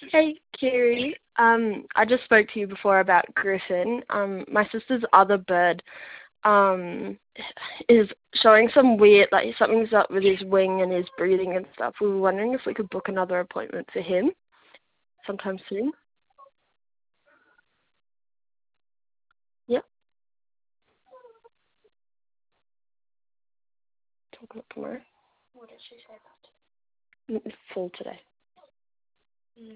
Hey, Kiri. I just spoke to you before about Griffin. My sister's other bird, is showing some weird, like something's up with his wing and his breathing and stuff. We were wondering if we could book another appointment for him sometime soon. Yep. 2 o'clock tomorrow. What did she say about it? Full today. No,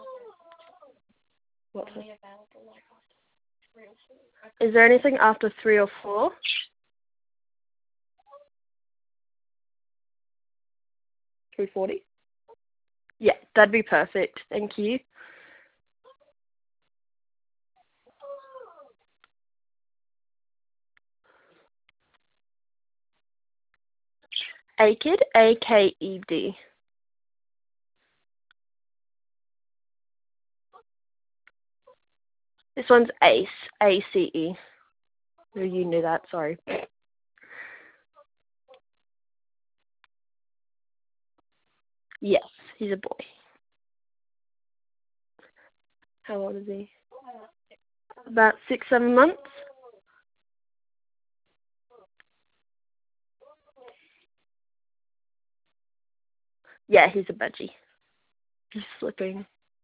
What's only it? available like after 3 or 4. Is there anything after 3 or 4? 3:40? Yeah, that'd be perfect. Thank you. Aked, Aked. This one's Ace, ACE. Oh, you knew that, sorry. Yes, he's a boy. How old is he? About 6, 7 months? Yeah, he's a budgie. He's slipping.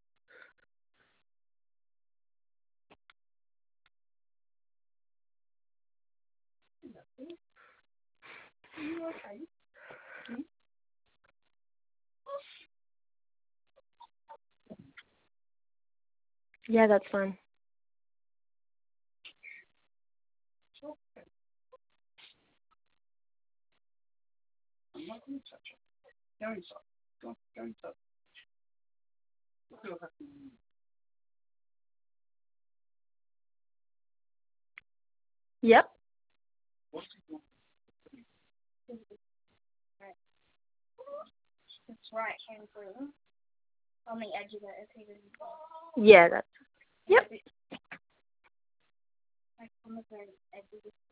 Yeah, that's fine. Yep. It's right hand through. On the edge of it, if he doesn't fall. Yeah, that's... Yep. Like on the very edge of it.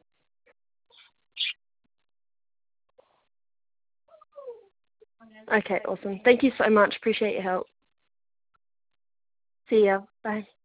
Okay, awesome. Thank you so much. Appreciate your help. See ya. Bye.